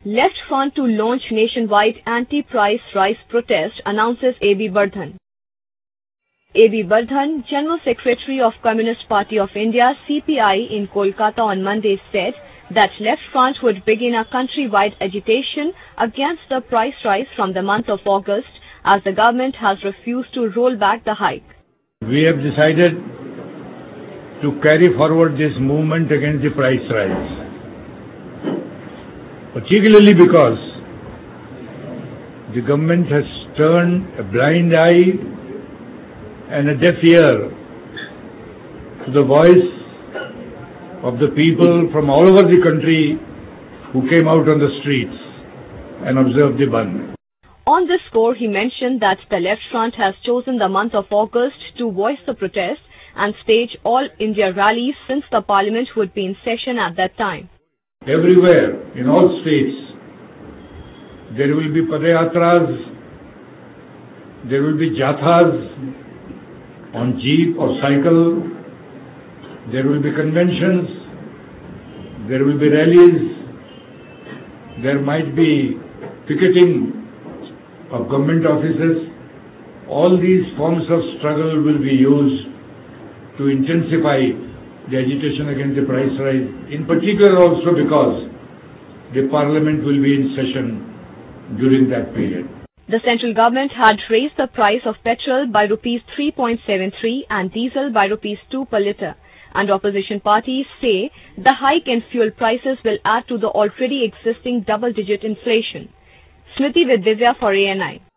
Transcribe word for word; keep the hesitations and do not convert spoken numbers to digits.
Left Front to launch nationwide anti-price rise protest, announces A B Bardhan. A B Bardhan, General Secretary of Communist Party of India C P I in Kolkata on Monday said that Left Front would begin a countrywide agitation against the price rise from the month of August, as the government has refused to roll back the hike. We have decided to carry forward this movement against the price rise, particularly because the government has turned a blind eye and a deaf ear to the voice of the people from all over the country who came out on the streets and observed the Bandh. On this score, he mentioned that the Left Front has chosen the month of August to voice the protest and stage all India rallies since the parliament would be in session at that time. Everywhere, in all states, there will be padayatras, there will be jathas on jeep or cycle, there will be conventions, there will be rallies, there might be picketing of government offices. All these forms of struggle will be used to intensify the agitation against the price rise, in particular also because the parliament will be in session during that period. The central government had raised the price of petrol by rupees three point seven three and diesel by rupees two per litre, and opposition parties say the hike in fuel prices will add to the already existing double-digit inflation. Smriti with Divya for A N I.